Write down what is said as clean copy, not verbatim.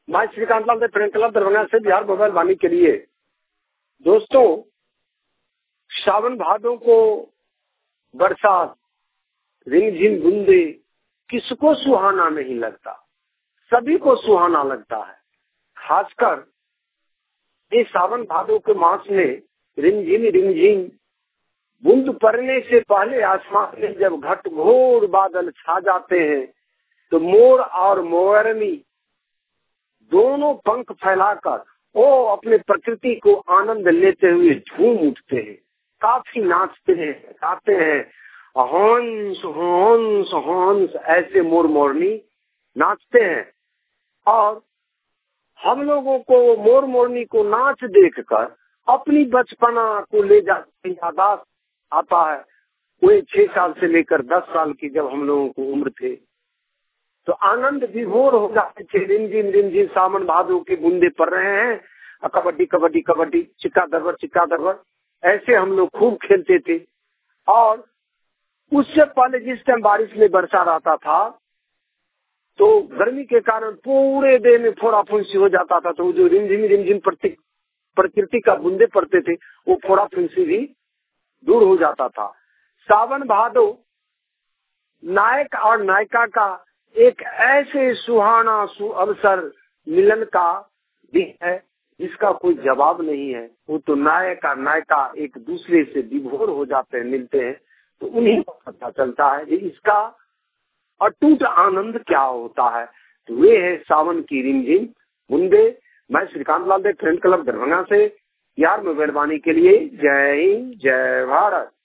मैं Shrikant Lal friend club Darbhanga से Bihar mobile वाणी के लिए। दोस्तों, सावन भादों को बरसात, रिमझिम बूंदे किसको सुहाना नहीं लगता, सभी को सुहाना लगता है। खासकर इस सावन भादों के मास में रिमझिम बूंद पड़ने से पहले आसमान में जब घटघोर बादल छा जाते हैं तो मोर और मोरनी दोनों पंख फैलाकर वो अपने प्रकृति को आनंद लेते हुए झूम उठते हैं, काफी नाचते हैं, गाते हैं, हंस हंस हंस ऐसे मोर मोरनी नाचते हैं। और हम लोगों को मोर मोरनी को नाच देखकर अपनी बचपना को ले जाते यादाश्त आता है। वे 6 साल से लेकर 10 साल की जब हम लोगों को उम्र थे तो आनंद विभोर हो जाते थे। रिमझिम सावन भादों के बूंदे पड़ रहे हैं, कबड्डी कबड्डी कबड्डी, चिक्का दरबर ऐसे हम लोग खूब खेलते थे। और उससे पहले जिस टाइम बारिश में बरसा रहता था तो गर्मी के कारण पूरे देह में फोड़ा फुंसी हो जाता था, तो जो रिमझिम प्रकृति का बूंदे पड़ते थे वो फोड़ा फुंसी भी दूर हो जाता था। सावन भादो नायक और नायिका का एक ऐसे सुहाना अवसर मिलन का दिन है जिसका कोई जवाब नहीं है। वो तो नायक और नायिका एक दूसरे से विभोर हो जाते हैं, मिलते हैं, तो उन्हीं को पता चलता है कि इसका अटूट आनंद क्या होता है। तो वे है सावन की रिमझिम बूंदे। मैं श्रीकांत लाल फ्रेंड क्लब दरभंगा से बिहार मोबाइल वाणी के लिए। जय हिंद, जय भारत।